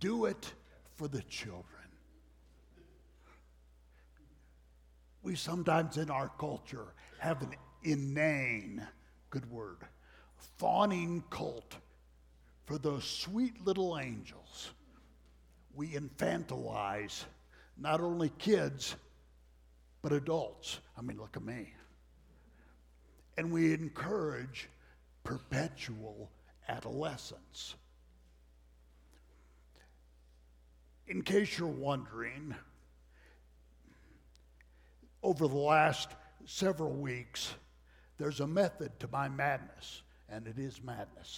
do it for the children. We sometimes in our culture have an inane, good word, fawning cult for those sweet little angels. We infantilize not only kids, but adults. I mean, look at me. And we encourage perpetual adolescence. In case you're wondering, over the last several weeks, there's a method to my madness, and it is madness.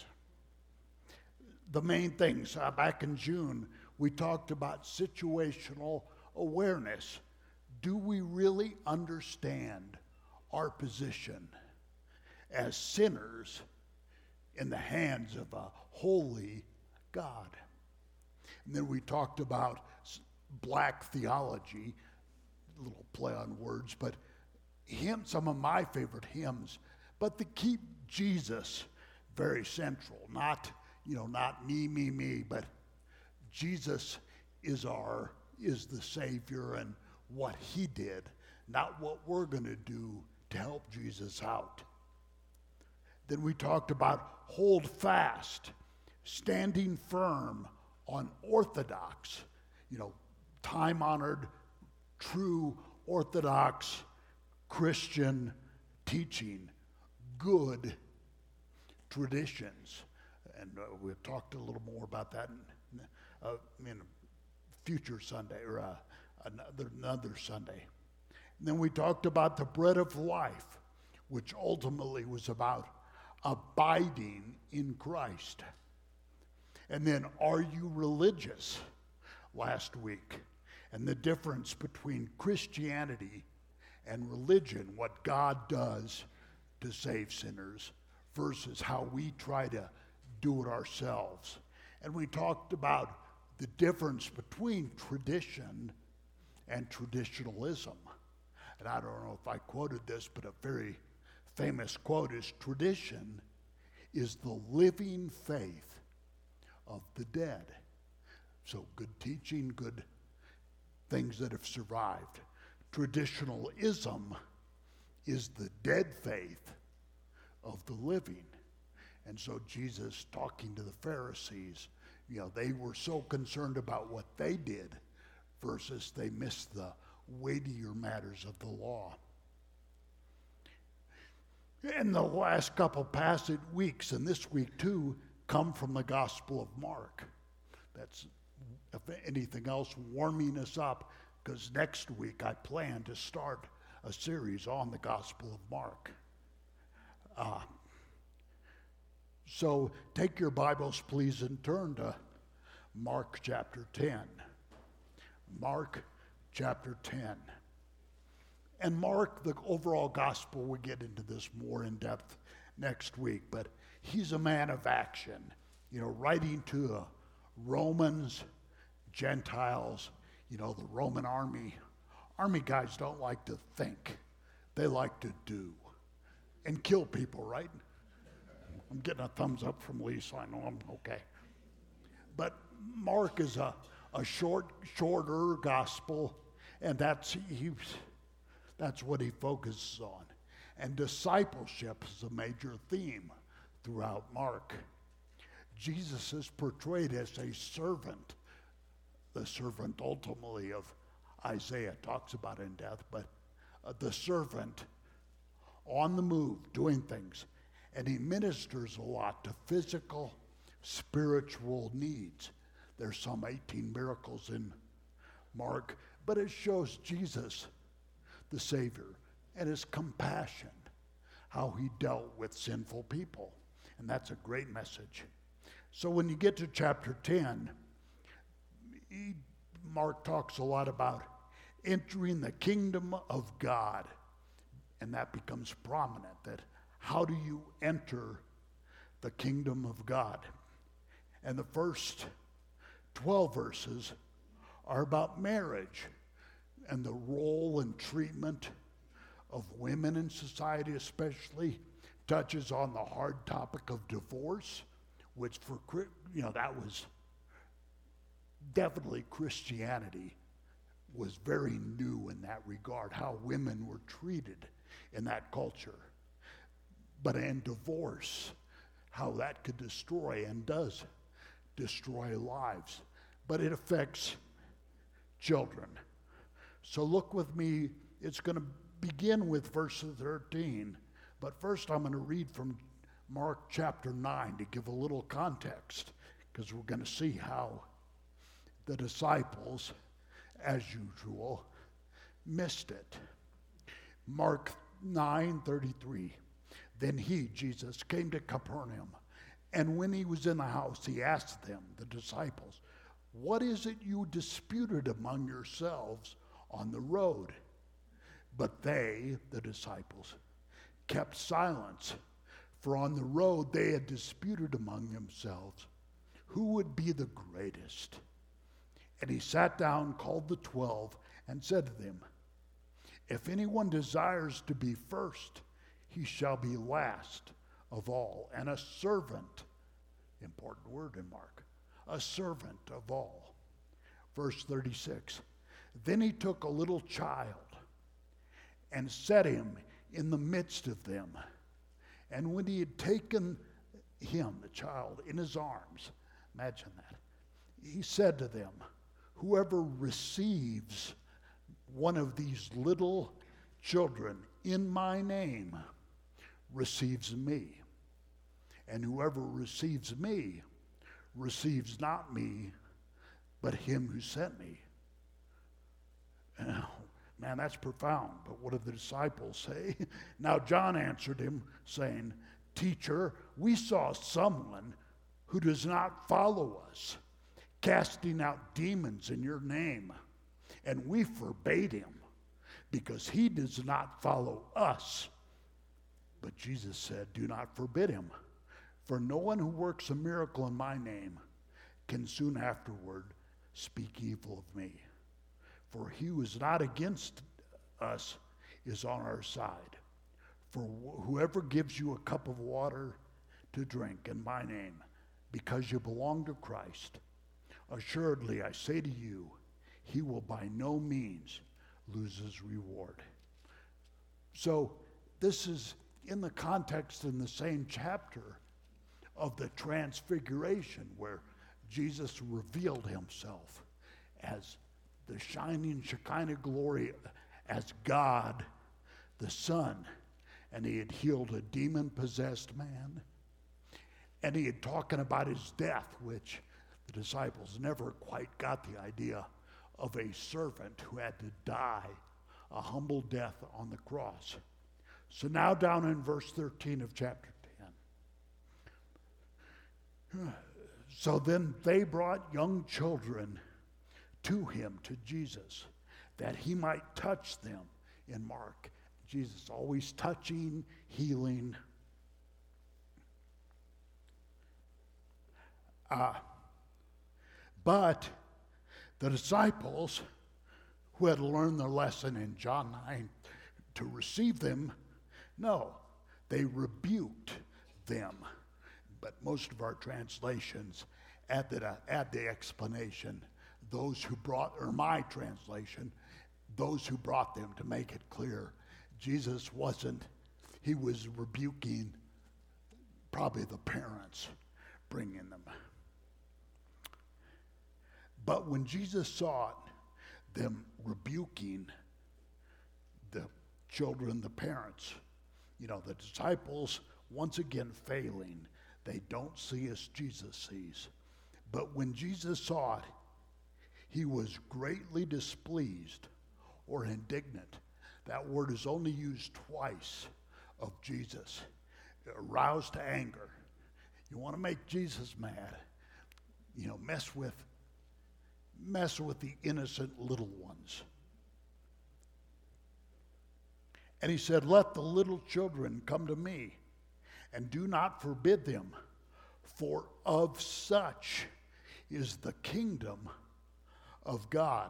The main things, back in June, we talked about situational awareness. Do we really understand our position as sinners in the hands of a holy God? And then we talked about black theology, a little play on words, but some of my favorite hymns, but to keep Jesus very central, not me, but Jesus is the Savior and what he did, not what we're going to do to help Jesus out. Then we talked about hold fast, standing firm on orthodox, time-honored, true Orthodox Christian teaching, good traditions. And we'll talk a little more about that in a future Sunday or another Sunday. And then we talked about the bread of life, which ultimately was about abiding in Christ. And then, are you religious? Last week. And the difference between Christianity and religion, what God does to save sinners versus how we try to do it ourselves. And we talked about the difference between tradition and traditionalism. And I don't know if I quoted this, but a very famous quote is, tradition is the living faith of the dead. So good teaching, good things that have survived. Traditionalism is the dead faith of the living. And so Jesus, talking to the Pharisees, they were so concerned about what they did versus they missed the weightier matters of the law. And the last couple passage weeks, and this week too, come from the Gospel of Mark. That's, if anything else, warming us up, because next week I plan to start a series on the Gospel of Mark. So take your Bibles, please, and turn to Mark chapter 10. Mark chapter 10. And Mark, the overall gospel, we'll get into this more in depth next week, but he's a man of action, writing to Romans, Gentiles, the Roman army. Army guys don't like to think. They like to do and kill people, right? I'm getting a thumbs up from Lisa. I know I'm okay. But Mark is a shorter gospel, and that's what he focuses on. And discipleship is a major theme throughout Mark. Jesus is portrayed as a servant, the servant ultimately of Isaiah talks about in death, but the servant on the move, doing things. And he ministers a lot to physical, spiritual needs. There's some 18 miracles in Mark, but it shows Jesus, the Savior, and his compassion, how he dealt with sinful people. And that's a great message. So when you get to chapter 10, Mark talks a lot about entering the kingdom of God. And that becomes prominent, that how do you enter the kingdom of God? And the first 12 verses are about marriage and the role and treatment of women in society, especially touches on the hard topic of divorce, which that was Definitely Christianity was very new in that regard, how women were treated in that culture. But in divorce, how that could destroy and does destroy lives. But it affects children. So look with me, it's going to begin with verse 13. But first I'm going to read from Mark chapter 9 to give a little context, because we're going to see how the disciples, as usual, missed it. Mark 9:33. Then he, Jesus, came to Capernaum, and when he was in the house, he asked them, the disciples, "What is it you disputed among yourselves on the road?" But they, the disciples, kept silence, for on the road they had disputed among themselves who would be the greatest. And he sat down, called the 12, and said to them, "If anyone desires to be first, he shall be last of all, and a servant," important word in Mark, "a servant of all." Verse 36, then he took a little child and set him in the midst of them. And when he had taken him, the child, in his arms, imagine that, he said to them, "Whoever receives one of these little children in my name receives me. And whoever receives me receives not me, but him who sent me." Oh, man, that's profound. But what did the disciples say? Now John answered him, saying, "Teacher, we saw someone who does not follow us, casting out demons in your name, and we forbade him, because he does not follow us." But Jesus said, "Do not forbid him, for no one who works a miracle in my name can soon afterward speak evil of me. For he who is not against us is on our side. For whoever gives you a cup of water to drink in my name, because you belong to Christ, assuredly I say to you, he will by no means lose his reward." So this is in the context in the same chapter of the Transfiguration, where Jesus revealed himself as the shining Shekinah glory, as God the Son, and he had healed a demon-possessed man, and he had talking about his death, which the disciples never quite got the idea of a servant who had to die a humble death on the cross. So now down in verse 13 of chapter 10. So then they brought young children to him, to Jesus, that he might touch them. In Mark, Jesus always touching, healing. But the disciples, who had learned their lesson in John 9 to receive them, no, they rebuked them. But most of our translations add the explanation, those who brought, or my translation, those who brought them, to make it clear. Jesus wasn't, he was rebuking probably the parents bringing them. But when Jesus saw them rebuking the children, the parents, the disciples once again failing, they don't see as Jesus sees. But when Jesus saw it, he was greatly displeased or indignant. That word is only used twice of Jesus. Aroused to anger. You want to make Jesus mad, mess with the innocent little ones. And he said, "Let the little children come to me, and do not forbid them, for of such is the kingdom of God."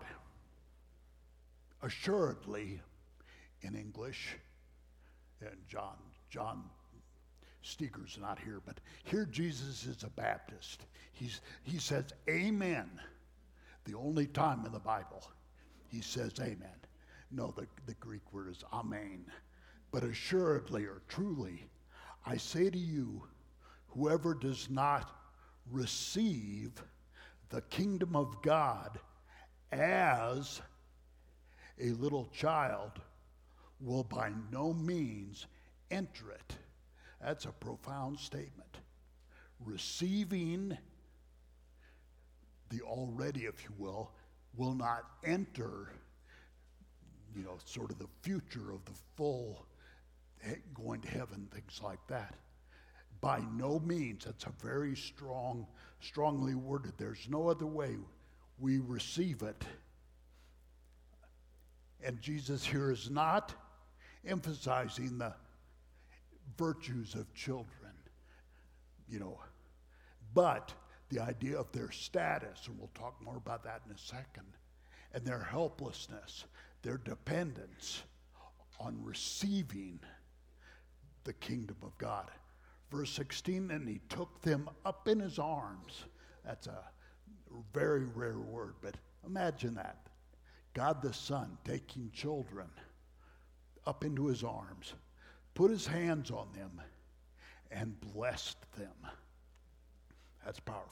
Assuredly, in English, and John Steger's not here, but here Jesus is a Baptist. He says, "Amen." The only time in the Bible he says amen. No, the Greek word is amen. But assuredly or truly, I say to you, whoever does not receive the kingdom of God as a little child will by no means enter it. That's a profound statement. Receiving the already, if you will not enter, sort of the future of the full going to heaven, things like that. By no means, that's a very strongly worded. There's no other way we receive it. And Jesus here is not emphasizing the virtues of children, but the idea of their status, and we'll talk more about that in a second, and their helplessness, their dependence on receiving the kingdom of God. Verse 16, and he took them up in his arms. That's a very rare word, but imagine that. God the Son taking children up into his arms, put his hands on them, and blessed them. That's powerful.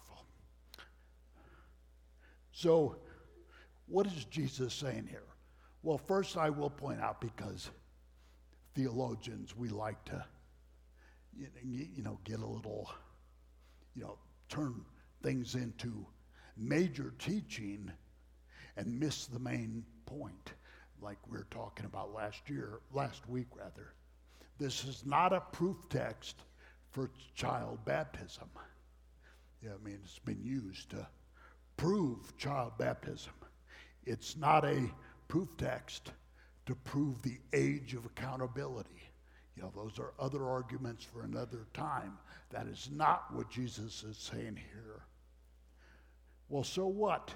So, what is Jesus saying here? Well, first I will point out, because theologians, we like to, get a little, turn things into major teaching and miss the main point, like we were talking about last week. This is not a proof text for child baptism. It's been used to prove child baptism. It's not a proof text to prove the age of accountability. Those are other arguments for another time. That is not what Jesus is saying here. Well, so what?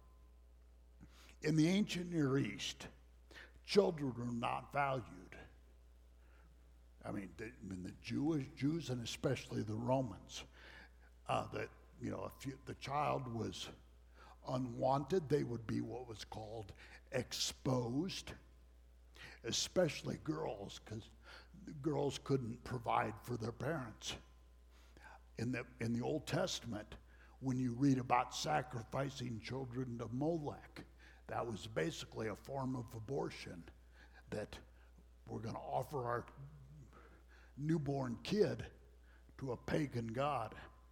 In the ancient Near East, children were not valued. The Jews and especially the Romans, if the child was unwanted, they would be what was called exposed, especially girls, because girls couldn't provide for their parents. In the Old Testament, when you read about sacrificing children to Molech, that was basically a form of abortion, that we're going to offer our newborn kid to a pagan god.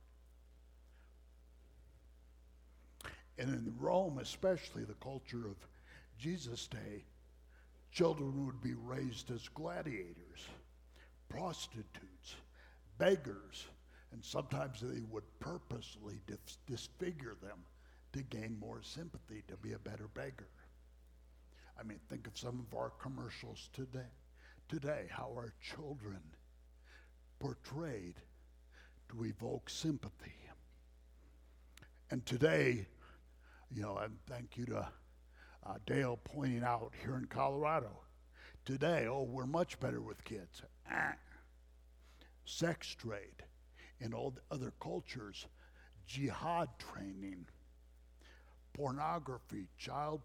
And in Rome, especially the culture of Jesus' day, children would be raised as gladiators, prostitutes, beggars, and sometimes they would purposely disfigure them to gain more sympathy, to be a better beggar. Think of some of our commercials today, how our children portrayed to evoke sympathy. And today, and thank you to Dale pointing out here in Colorado, today, we're much better with kids. Sex trade in all the other cultures, jihad training, pornography, child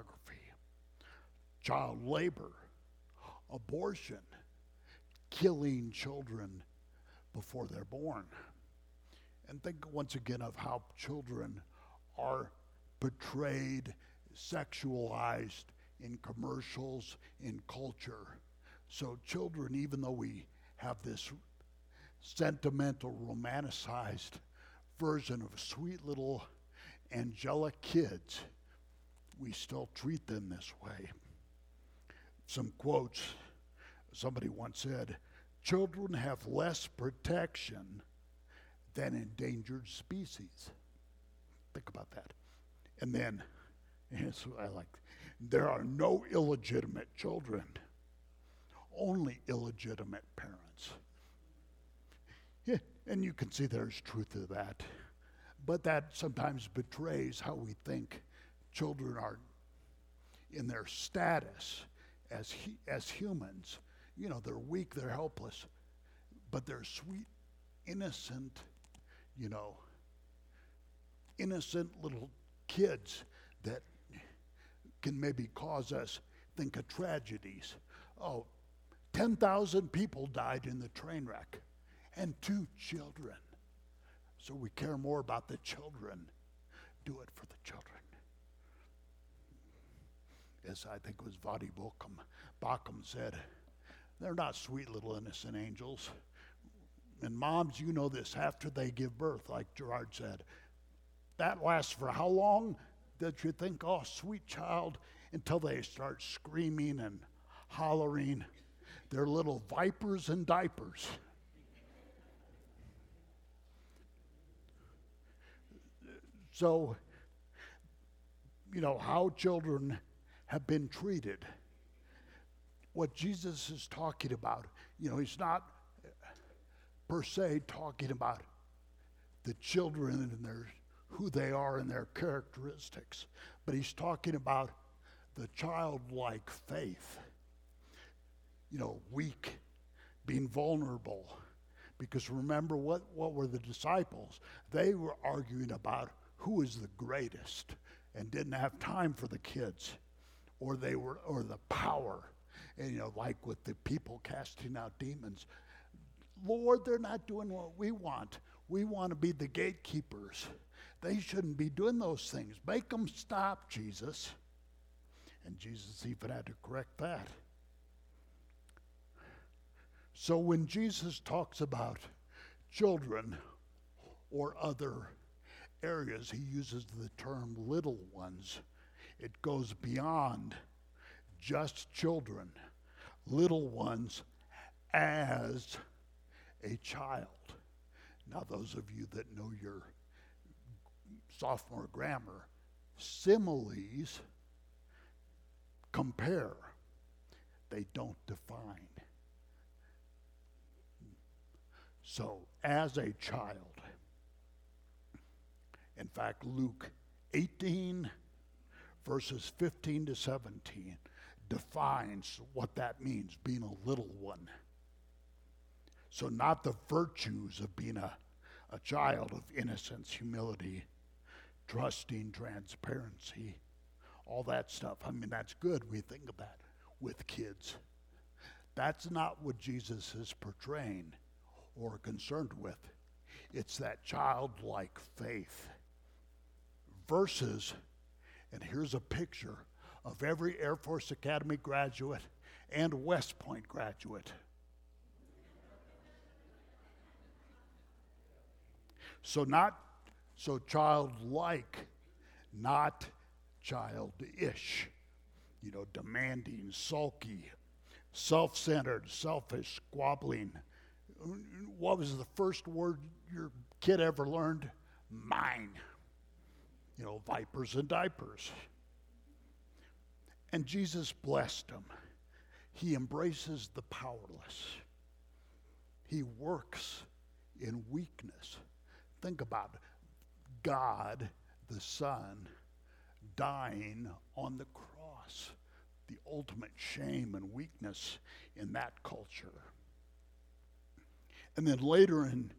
labor, abortion, killing children before they're born. And think once again of how children are portrayed, sexualized in commercials, in culture. So children, even though we have this sentimental, romanticized version of sweet little angelic kids, we still treat them this way. Some quotes. Somebody once said, children have less protection than endangered species. Think about that. And then, there are no illegitimate children, only illegitimate parents. Yeah, and you can see there's truth to that. But that sometimes betrays how we think children are in their status as humans. They're weak, they're helpless, but they're sweet, innocent, innocent little kids that can maybe cause us think of tragedies. Oh, 10,000 people died in the train wreck, and 2 children. So we care more about the children. Do it for the children. As I think it was Vadi Bakum said, they're not sweet little innocent angels. And moms, you know this, after they give birth, like Gerard said, that lasts for how long that you think, oh, sweet child, until they start screaming and hollering. They're little vipers in diapers. So, you know, how children have been treated. What Jesus is talking about, you know, he's not per se talking about the children and who they are and their characteristics, but he's talking about the childlike faith. You know, weak, being vulnerable. Because remember, what were the disciples? They were arguing about who is the greatest and didn't have time for the kids or the power. And, you know, like with the people casting out demons, Lord, they're not doing what we want. We want to be the gatekeepers. They shouldn't be doing those things. Make them stop, Jesus. And Jesus even had to correct that. So when Jesus talks about children or other areas, he uses the term little ones. It goes beyond just children. Little ones as a child. Now, those of you that know your sophomore grammar, similes compare. They don't define. So, as a child, in fact, Luke 18, verses 15 to 17, defines what that means, being a little one. So not the virtues of being a child of innocence, humility, trusting, transparency, all that stuff. I mean, that's good. We think of that with kids. That's not what Jesus is portraying or concerned with. It's that childlike faith. Versus, and here's a picture of every Air Force Academy graduate and West Point graduate. So not so childlike, not childish, you know, demanding, sulky, self-centered, selfish, squabbling. What was the first word your kid ever learned? Mine. You know, vipers and diapers. And Jesus blessed them. He embraces the powerless. He works in weakness. Think about it. God, the Son, dying on the cross. The ultimate shame and weakness in that culture. And then later in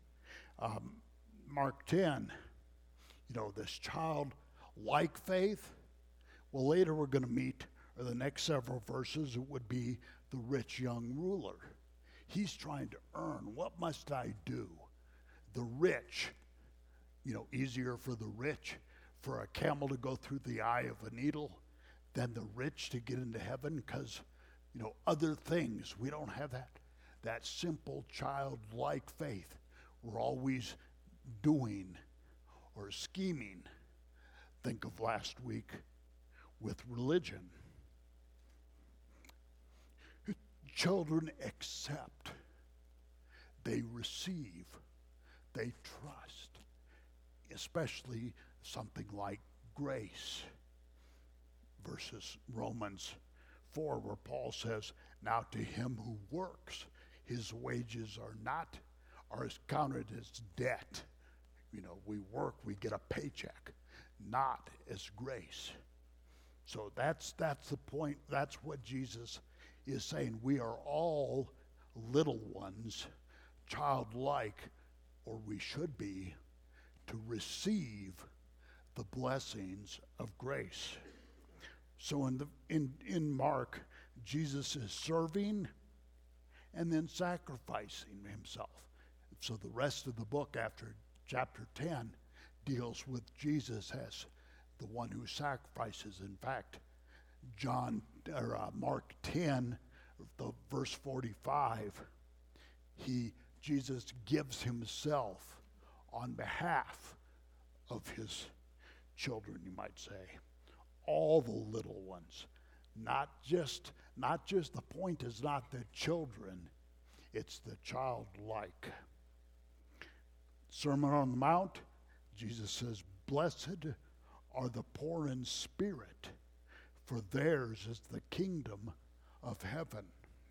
Mark 10, you know, this childlike faith. Well, later we're going to meet, or the next several verses, it would be the rich young ruler. He's trying to earn. What must I do? The rich, you know, easier for the rich, for a camel to go through the eye of a needle than the rich to get into heaven because, you know, other things. We don't have that simple childlike faith. We're always doing or scheming. Think of last week with religion. Children accept, they receive, they trust, especially something like grace versus Romans 4, where Paul says, now to him who works, his wages are counted as debt. You know, we work, we get a paycheck, not as grace. So that's the point. That's what Jesus is saying. We are all little ones, childlike, or we should be, to receive the blessings of grace. So in Mark, Jesus is serving and then sacrificing himself. So the rest of the book after chapter 10 deals with Jesus as the one who sacrifices. In fact, Mark 10, verse 45, Jesus gives himself on behalf of his children, you might say, all the little ones. Not just the point is not the children, it's the childlike. Sermon on the Mount, Jesus says, "Blessed are the poor in spirit, for theirs is the kingdom of heaven."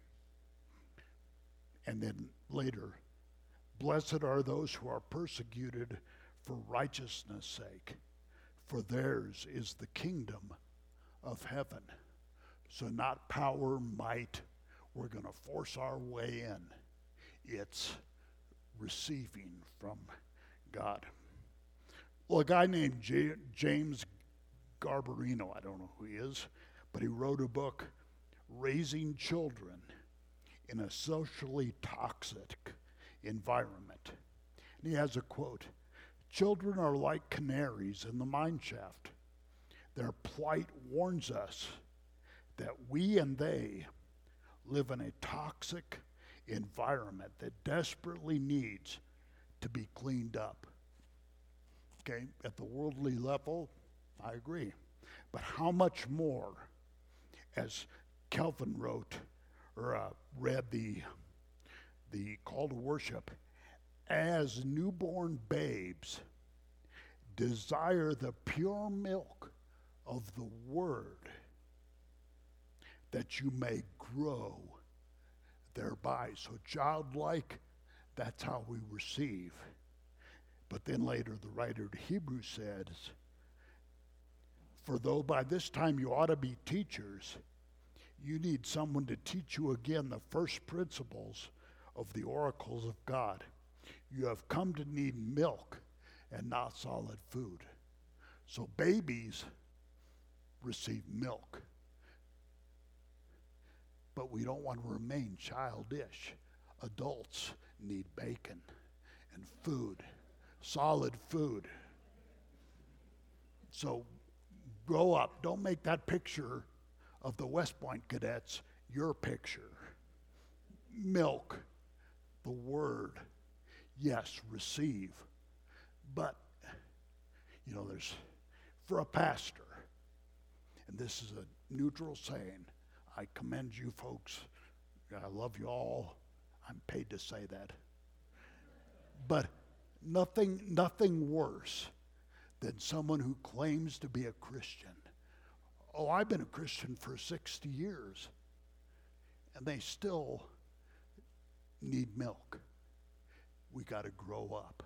And then later, "Blessed are those who are persecuted for righteousness' sake, for theirs is the kingdom of heaven." So not power, might, we're going to force our way in. It's receiving from God. Well, a guy named James Garbarino, I don't know who he is, but he wrote a book, Raising Children in a Socially Toxic Environment. And he has a quote, "Children are like canaries in the mine shaft. Their plight warns us that we and they live in a toxic environment that desperately needs to be cleaned up." Okay, at the worldly level, I agree. But how much more, as Calvin wrote, or read the call to worship, "As newborn babes desire the pure milk of the word, that you may grow thereby." So childlike, that's how we receive. But then later the writer to Hebrews says, "For though by this time you ought to be teachers, you need someone to teach you again the first principles of the oracles of God. You have come to need milk and not solid food." So babies receive milk, but we don't want to remain childish. Adults need bacon and food, solid food. So grow up. Don't make that picture of the West Point cadets your picture. Milk, the word, yes, receive. But, there's, for a pastor, and this is a neutral saying, I commend you folks. I love you all. I'm paid to say that. But nothing worse than someone who claims to be a Christian. Oh, I've been a Christian for 60 years, and they still need milk. We got to grow up,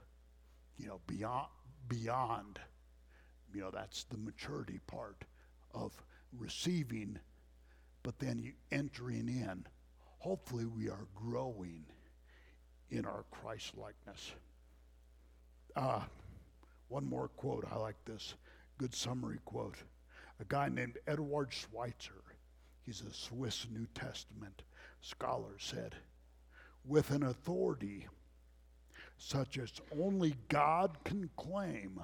beyond, that's the maturity part of receiving, but then you entering in. Hopefully we are growing in our Christ-likeness. One more quote. I like this. Good summary quote. A guy named Eduard Schweitzer, he's a Swiss New Testament scholar, said, "With an authority such as only God can claim,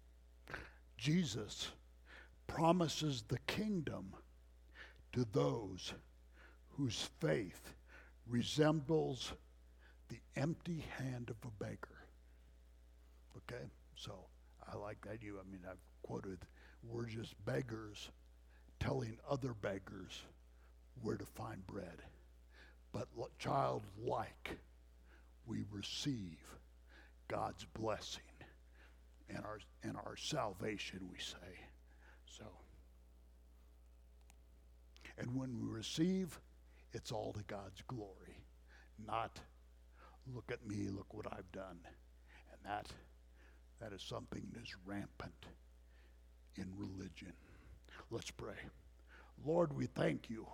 Jesus promises the kingdom to those whose faith resembles the empty hand of a beggar." Okay, so I like that. I've quoted, we're just beggars telling other beggars where to find bread. But childlike, we receive God's blessing and our salvation, we say. So, and when we receive, it's all to God's glory, not look at me, look what I've done. And that is something that is rampant in religion. Let's pray. Lord, we thank you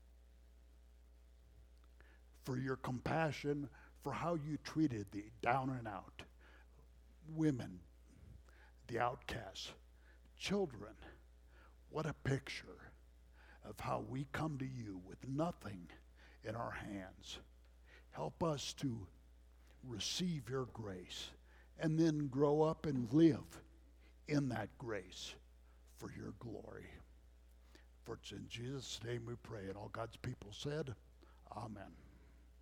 for your compassion, for how you treated the down and out, women, the outcasts, Children, what a picture of how we come to you with nothing in our hands. Help us to receive your grace and then grow up and live in that grace for your glory. For it's in Jesus' name we pray. And all God's people said, Amen.